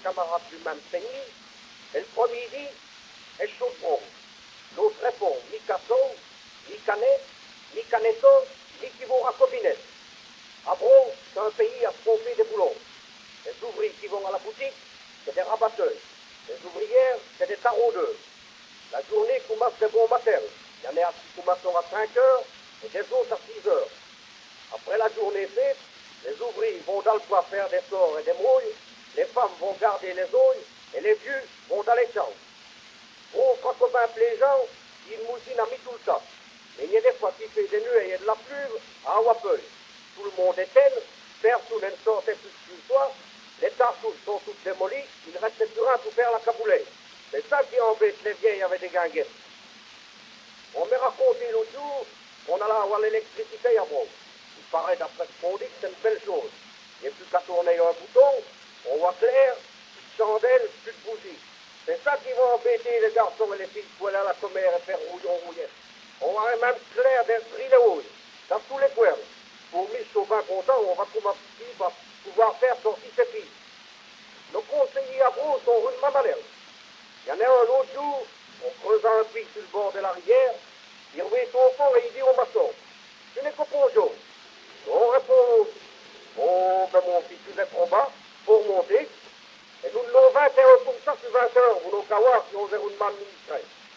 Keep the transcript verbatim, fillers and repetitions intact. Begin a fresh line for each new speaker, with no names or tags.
camarades du même pays. Et le premier dit, est chaudron. L'autre répond, ni casson, ni canet, ni caneton, ni qui vont à Cobinet. Abron, c'est un pays à tromper des boulons. Les ouvriers qui vont à la boutique, c'est des rabatteurs. Les ouvrières, c'est des taraudeurs. La journée commence de bon matin. Il y en a qui commencent à cinq heures et des autres à six heures. Après la journée faite, les ouvriers vont dans le bois faire des sorts et des mouilles, les femmes vont garder les ouilles et les vieux vont dans les champs. Bon, Fracobin plaisant, il mousine a mis tout le temps. Mais il y a des fois qui fait des nuées et de la pluie à Awapeuil. Tout le monde éteint, personne ne sortait plus qu'une fois, les tartouches sont toutes démolies, il ne restait plus rien pour faire la caboulée. C'est ça qui embête les vieilles avec des guinguettes. On m'a raconté l'autre jour qu'on allait avoir l'électricité à Bron. Il paraît d'après ce qu'on dit que c'est une belle chose. Il n'y a plus qu'à tourner un bouton, on voit clair, plus de chandelles, plus de bougies. C'est ça qui va embêter les garçons et les filles pour aller à la commère et faire rouillon rouillette. On va même clair d'inscrire les houilles, dans tous les coins. Pour Michel bien content, on va pouvoir faire sortir ses filles. Nos conseillers à Bron sont rudement malheureux. Il y en a un l'autre jour, on creusant un puits sur le bord de la rivière, il revient au fond et il dit au maçon, tu n'es que pour jaune. On répond, oh, ben mon fils, tu es trop bas pour monter. Et nous l'avons vingt et un pour cent sur vingt heures, vous n'avez qu'à voir si on est une administrée.